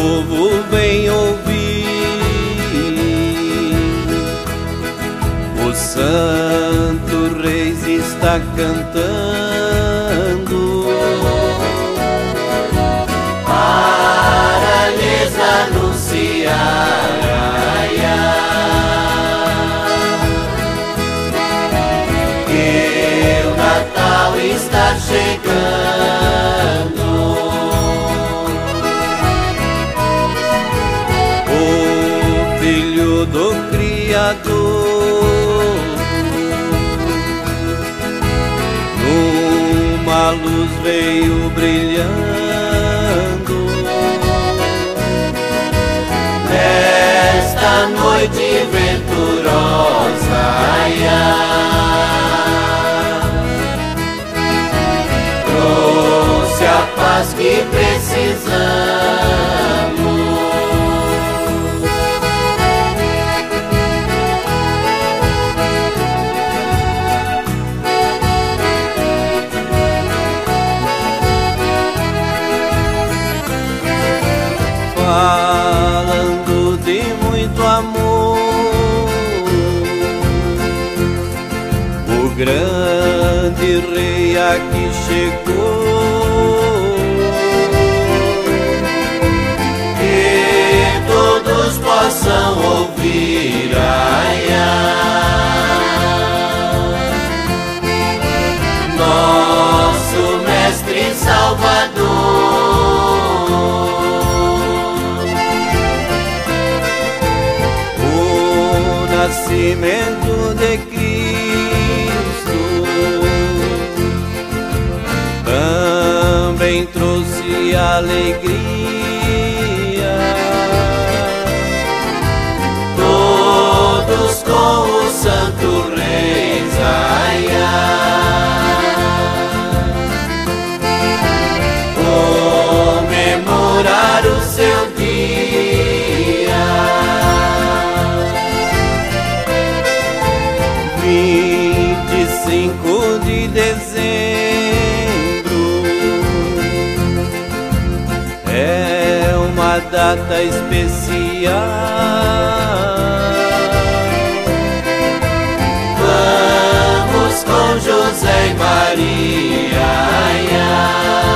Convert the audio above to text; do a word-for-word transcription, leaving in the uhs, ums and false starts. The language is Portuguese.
povo vem ouvir o Santo Reis está cantando para lhes anunciar que o Natal está chegando. O Filho do Criador numa luz veio brilhando. Nesta noite venturosa, ai, ai, trouxe a paz que precisamos. Falando de muito amor, o grande rei aqui chegou. Que todos possam ouvir, ai, ai, nosso Mestre Salvador. Nascimento de Cristo também trouxe alegria. Todos com o Santo Reis, ai, ai, comemorar o seu dia. vinte e cinco de dezembro é uma data especial. Vamos com José e Maria, ai, ai,